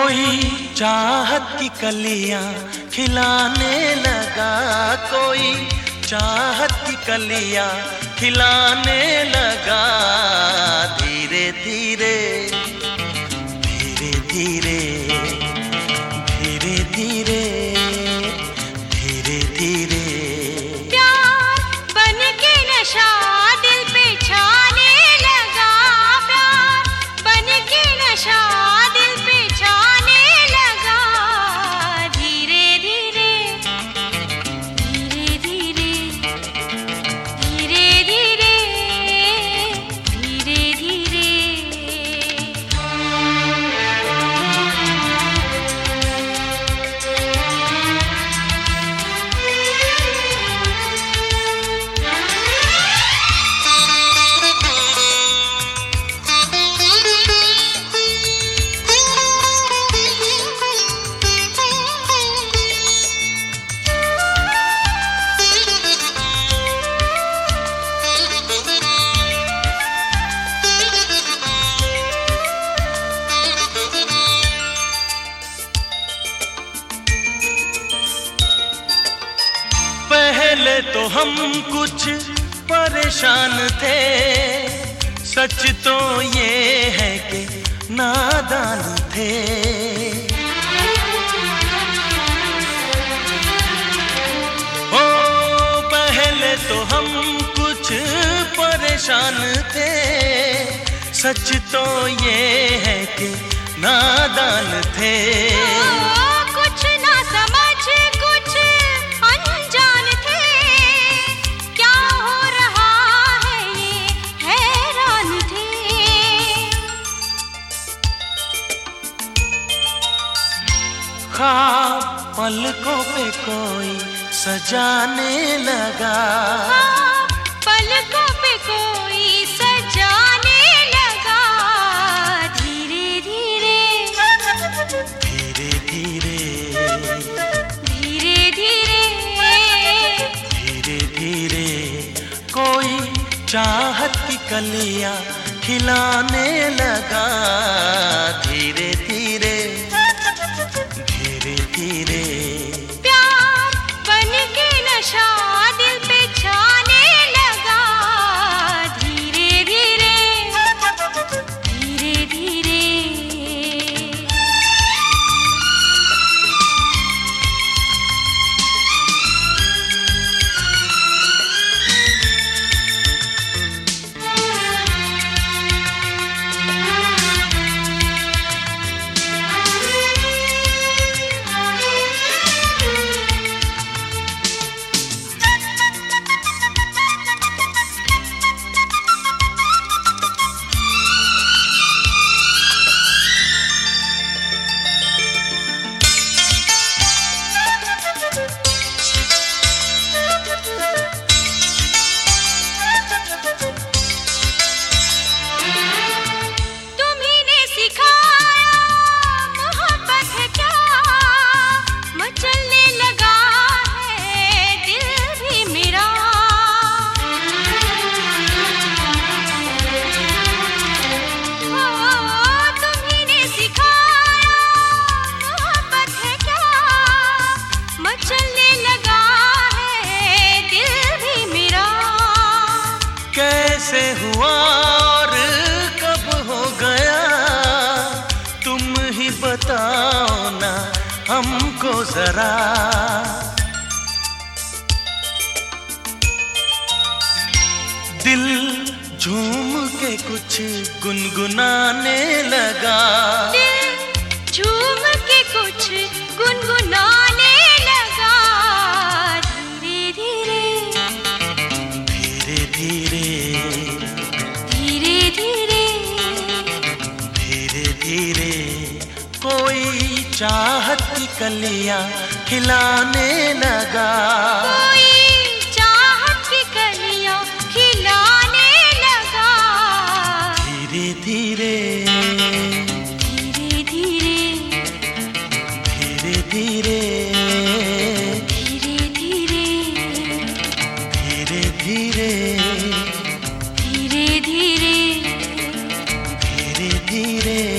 कोई चाहत की कलियां खिलाने लगा, कोई चाहत की कलियां खिलाने लगा। धीरे धीरे धीरे धीरे धीरे धीरे धीरे धीरे प्यार बन के नशा दिल पे छाने लगा, प्यार बन के नशा दिल पे छाने लगा। धीरे धीरे धीरे धीरे धीरे धीरे धीरे धीरे पहले तो हम कुछ परेशान थे, सच तो ये है कि नादान थे। ओ पहले तो हम कुछ परेशान थे, सच तो ये है कि नादान थे। कुछ ना समझ कुछ अनजान थे, क्या हो रहा है ये हैरान थे। ख्वाब पलकों पे कोई सजाने लगा, पलकों पे कोई सजाने लगा। धीरे धीरे धीरे धीरे धीरे धीरे धीरे धीरे कोई चाहत की कलियां खिलाने लगा। धीरे धीरे धीरे धीरे प्यार बन के नशा दिल पे छाने लगा। धीरे धीरे धीरे धीरे कैसे हुआ और कब हो गया, तुम ही बताओ ना हमको जरा। दिल झूम के कुछ गुनगुनाने लगा, दिल झूम के कुछ गुनगुनाने लगा। धीरे धीरे धीरे धीरे धीरे धीरे धीरे धीरे कोई चाहत की कलियां खिलाने लगा, कोई चाहत की कलियां खिलाने लगा। धीरे धीरे धीरे धीरे धीरे धीरे धीरे धीरे धीरे धीरे धीरे धीरे धीरे धीरे